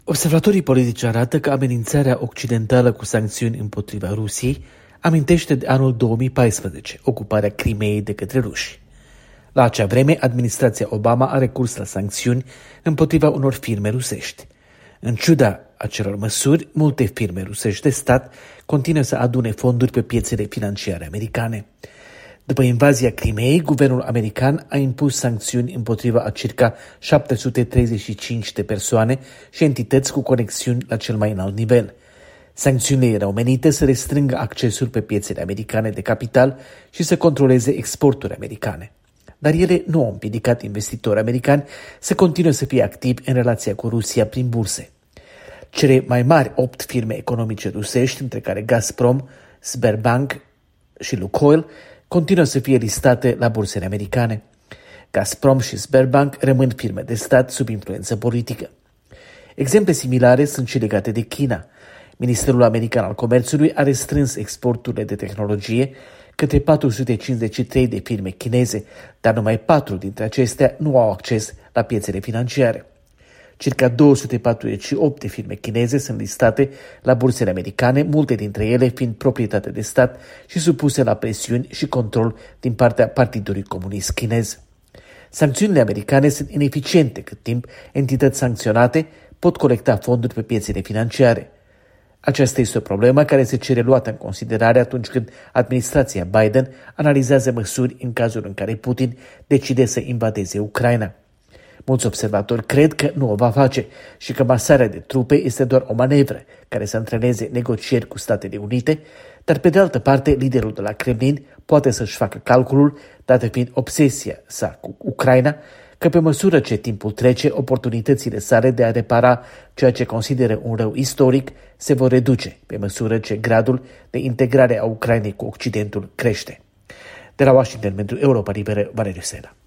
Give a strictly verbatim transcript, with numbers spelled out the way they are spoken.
Observatorii politici arată că amenințarea occidentală cu sancțiuni împotriva Rusiei amintește de anul două mii paisprezece, ocuparea Crimeei de către ruși. La acea vreme, administrația Obama a recurs la sancțiuni împotriva unor firme rusești. În ciuda acelor măsuri, multe firme rusești de stat continuă să adune fonduri pe piețele financiare americane. După invazia Crimeei, guvernul american a impus sancțiuni împotriva a circa șapte sute treizeci și cinci de persoane și entități cu conexiuni la cel mai înalt nivel. Sancțiunile erau menite să restrângă accesul pe piețele americane de capital și să controleze exporturile americane. Dar ele nu au împiedicat investitori americani să continue să fie activi în relația cu Rusia prin burse. Cele mai mari opt firme economice rusești, între care Gazprom, Sberbank și Lukoil, continuă să fie listate la bursele americane. Gazprom și Sberbank rămân firme de stat sub influență politică. Exemple similare sunt și legate de China. Ministerul American al Comerțului a restrâns exporturile de tehnologie către patru sute cincizeci și trei de firme chineze, dar numai patru dintre acestea nu au acces la piețele financiare. Circa două sute patruzeci și opt de firme chineze sunt listate la bursele americane, multe dintre ele fiind proprietate de stat și supuse la presiuni și control din partea Partidului Comunist Chinez. Sancțiunile americane sunt ineficiente cât timp entități sancționate pot colecta fonduri pe piețele financiare. Aceasta este o problemă care se cere luată în considerare atunci când administrația Biden analizează măsuri în cazul în care Putin decide să invadeze Ucraina. Mulți observatori cred că nu o va face și că masarea de trupe este doar o manevră care să antreneze negocieri cu Statele Unite, dar pe de altă parte liderul de la Kremlin poate să-și facă calculul, dată fiind obsesia sa cu Ucraina, că pe măsură ce timpul trece, oportunitățile sale de a repara ceea ce consideră un rău istoric se vor reduce, pe măsură ce gradul de integrare a Ucrainei cu Occidentul crește. De la Washington pentru Europa Liberă, Valeriu Sela.